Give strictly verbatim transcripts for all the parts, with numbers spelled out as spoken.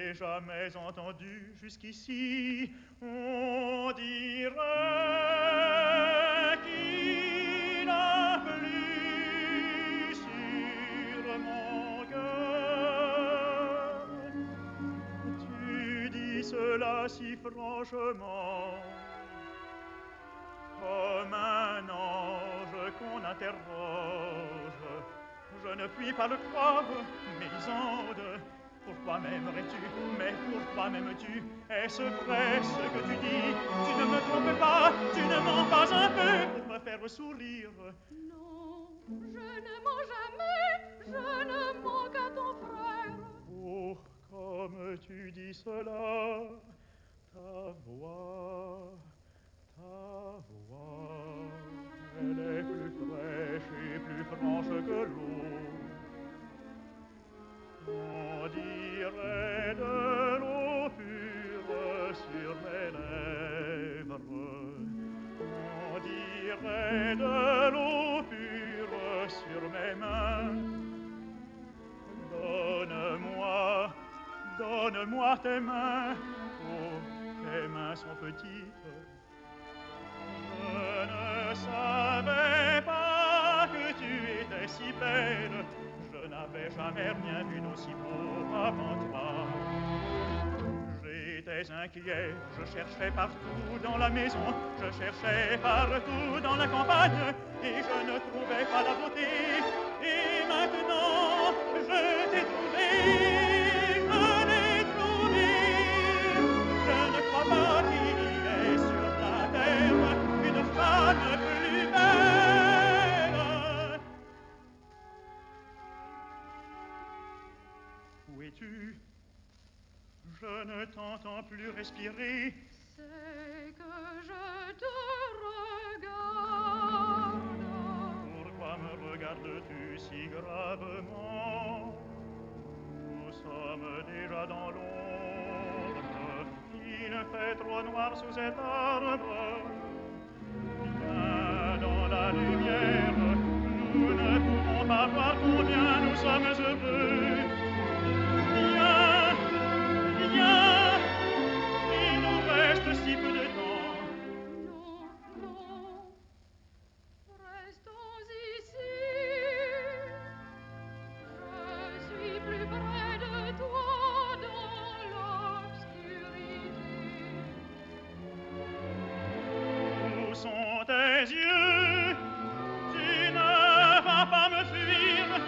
n'ai jamais entendu jusqu'ici. On dirait qu'il a plu sur mon cœur. Tu dis cela si franchement, comme un ange qu'on interroge. Je ne puis pas le croire, Mélisande. Pourquoi m'aimerais-tu? Mais pourquoi m'aimes-tu? Est-ce vrai ce que tu dis? Tu ne me trompes pas, tu ne mens pas un peu pour me faire sourire. Non, je ne mens jamais, je ne mens qu'à ton frère. Oh, comme tu dis cela, ta voix, ta voix, elle est plus fraîche et plus franche que l'eau. On dirait de l'eau pure sur mes lèvres. On dirait de l'eau pure sur mes mains. Donne-moi, donne-moi tes mains. Oh, tes mains sont petites. Je ne savais pas que tu étais si belle. Je n'avais jamais rien vu d'aussi beau avant toi. J'étais inquiet, je cherchais partout dans la maison, je cherchais partout dans la campagne, et je ne trouvais pas la beauté. Et maintenant, je t'ai trouvé, je l'ai trouvé. Je ne crois pas qu'il y ait sur la terre une femme plus belle. Où es-tu? Je ne t'entends plus respirer. C'est que je te regarde. Pourquoi me regardes-tu si gravement? Nous sommes déjà dans l'ombre. Il fait trop noir sous cet arbre. Viens dans la lumière. Nous ne pouvons pas voir combien nous sommes heureux. Viens, viens. Il nous reste si peu de temps. Non, non, restons ici. Je suis plus près de toi dans l'obscurité. Où sont tes yeux? Tu ne vas pas me fuir.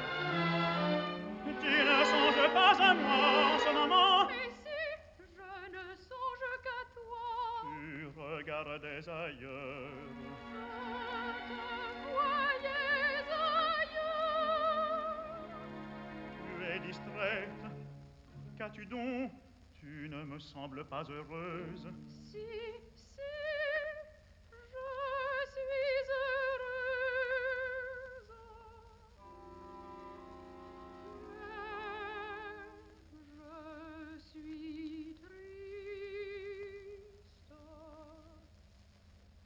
Tu ne songes pas à moi en ce moment. Mais si, je ne songe qu'à toi. Tu regardais ailleurs. Je te voyais ailleurs. Tu es distraite. Qu'as-tu donc? Tu ne me sembles pas heureuse. Si,